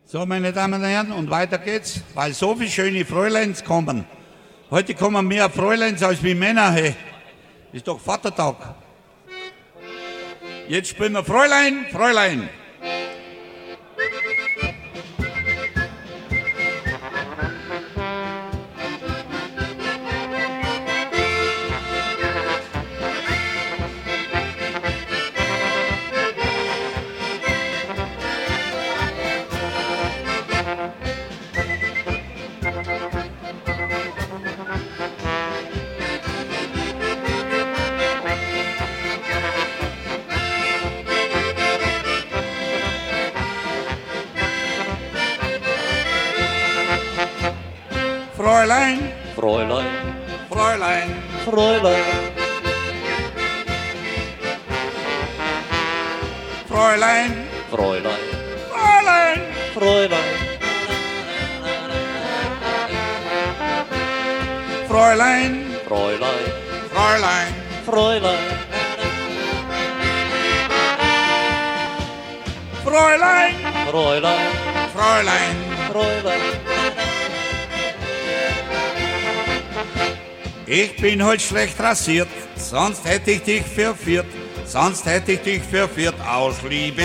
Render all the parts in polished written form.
So, meine Damen und Herren, und weiter geht's, weil so viele schöne Fräuleins kommen. Heute kommen mehr Fräuleins als wie Männer, hey. Ist doch Vatertag. Jetzt spielen wir Fräulein, Fräulein. Fräulein, Fräulein, Fräulein, Fräulein, Fräulein, Fräulein, Fräulein, Fräulein, Fräulein, Fräulein, Fräulein, Fräulein, Fräulein, Fräulein, Fräulein. Fräulein. Ich bin heute schlecht rasiert, sonst hätte ich dich verführt, sonst hätte ich dich verführt aus Liebe.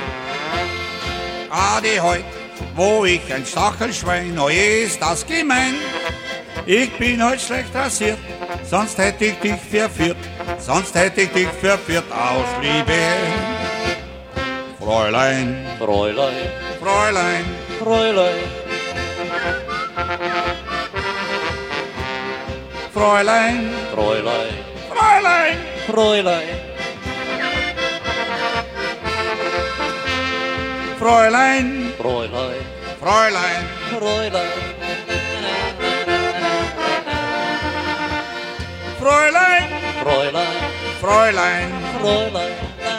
Gerade heute, wo ich ein Stachelschwein, oh je, ist das gemein. Ich bin heute schlecht rasiert, sonst hätte ich dich verführt, sonst hätte ich dich verführt aus Liebe. Fräulein, Fräulein, Fräulein, Fräulein, Fräulein, Fräulein, Fräulein, Fräulein, Fräulein, Fräulein, Fräulein, Fräulein, Fräulein, Fräulein, Fräulein. Fräulein.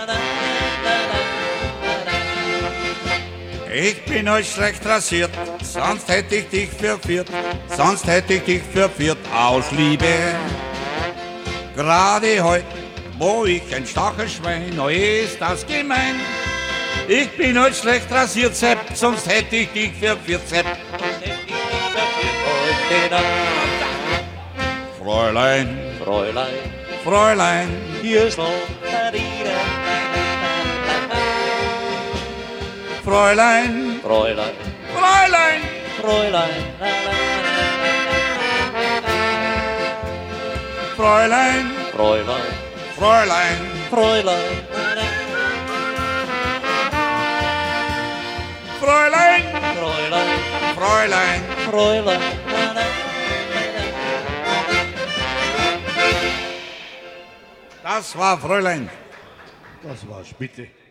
Ich bin heute schlecht rasiert, sonst hätte ich dich verführt, sonst hätte ich dich verführt aus Liebe. Gerade heute, wo ich ein Stachelschwein, oh je, ist das gemein. Ich bin heute schlecht rasiert, Sepp, sonst hätte ich dich verführt, Sepp. Fräulein, Fräulein, Fräulein, hier ist noch Fräulein, Fräulein, Fräulein, Fräulein, Fräulein, Fräulein, Fräulein, Fräulein, Fräulein, Fräulein, Fräulein. Fräulein. Das war Fräulein. Das war's, bitte.